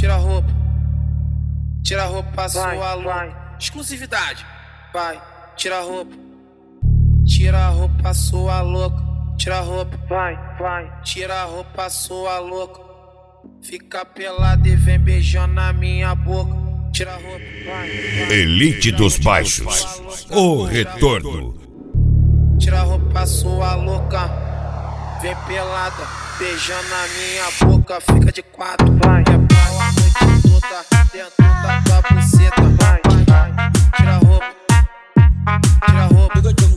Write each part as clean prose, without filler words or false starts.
tira a roupa. Tira a roupa, sua louca. Exclusividade. Vai, tira a roupa. Tira a roupa, sua louca. Tira a roupa. Vai. Tira a roupa, sua louca. Fica pelada e vem beijando na minha boca. Tira a roupa. Vai. Elite dos Baixos. O retorno. Tira a roupa, sua louca. Vem pelada, beijando na minha boca. Fica de quatro, vai. É pau a noite toda dentro da tua buceta. Vai. Tira a roupa. Tira a roupa.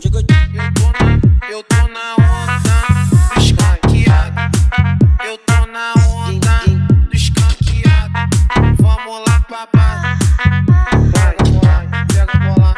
Eu tô na onda do escanqueado. Eu tô na onda do escanqueado. Vamos lá pra baixo. Pega a bola.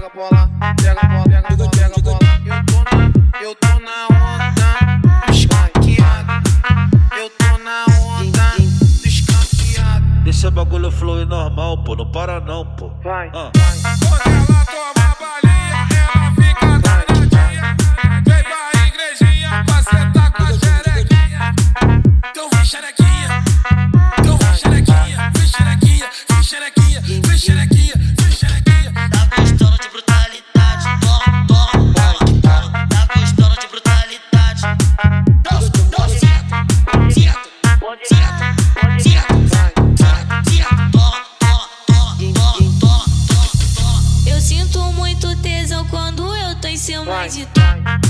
Eu tô na onda do escanqueado. Eu tô na onda do escanqueado. Deixa o bagulho fluir normal, pô, não para não, pô. Vai. Quando ela toma balinha, ela fica danadinha. Vem pra igrejinha, pra sentar com a xerequinha. Então vem xerequinha, vem xerequinha, vem xerequinha. Tá gostando de brutalidade, toma, bola. Tá gostando de brutalidade. Eu sinto muito tesão quando eu tô em cima de tu.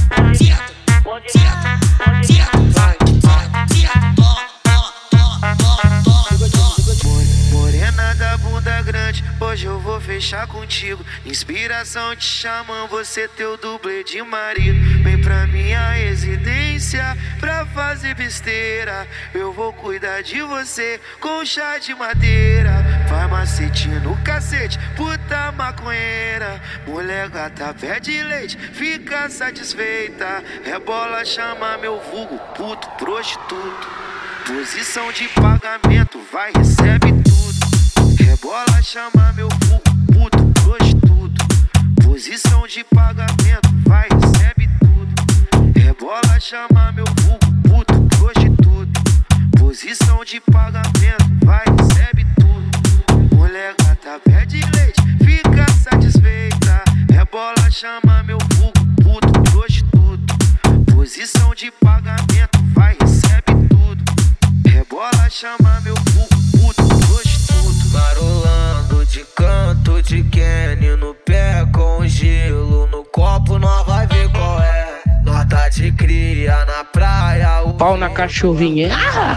Morena da bunda grande, hoje eu vou fechar contigo. Inspiração te chamam, você teu dublê de marido. Vem pra minha residência pra fazer besteira. Eu vou cuidar de você com chá de madeira. Vai macete no cacete, puta maconheira. Mulher gata pede leite, fica satisfeita. Rebola, chama meu vulgo, puto, prostituto. Posição de pagamento, vai, recebe tudo. Rebola, chama meu vulgo, puto, prostituto. Posição de pagamento, vai, recebe tudo. Rebola, chama meu vulgo, puto, prostituto. Posição de pagamento, vai, recebe tudo. Mulher gata pede leite, fica satisfeita. Rebola, chama meu vulgo, puto, prostituto. Posição de pagamento, vai, recebe tudo. Rebola, chama meu vulgo, puto, prostituto. Marolando de canto de Kenny no pé com gelo no copo, nós vai ver qual é. Nós tá de cria na praia, o pau na cachorrinha.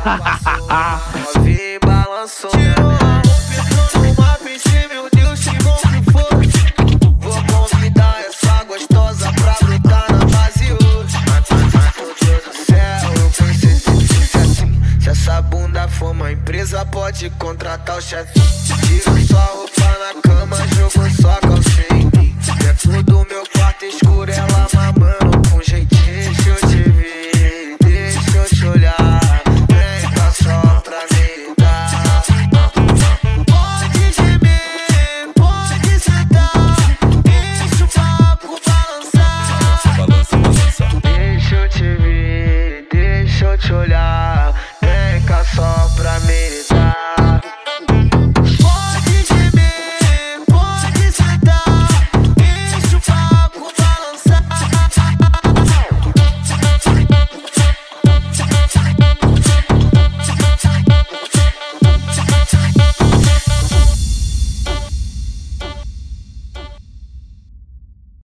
vem balançou, uma peixe, meu Deus, que bom que foi. Vou convidar essa gostosa pra brotar na base hoje. Meu Deus do céu, eu pensei se assim. Se essa bunda for uma empresa, pode contratar o chefe. Tira sua roupa na cama, jogou sua calcinha. Dentro do meu quarto escuro, ela mamando.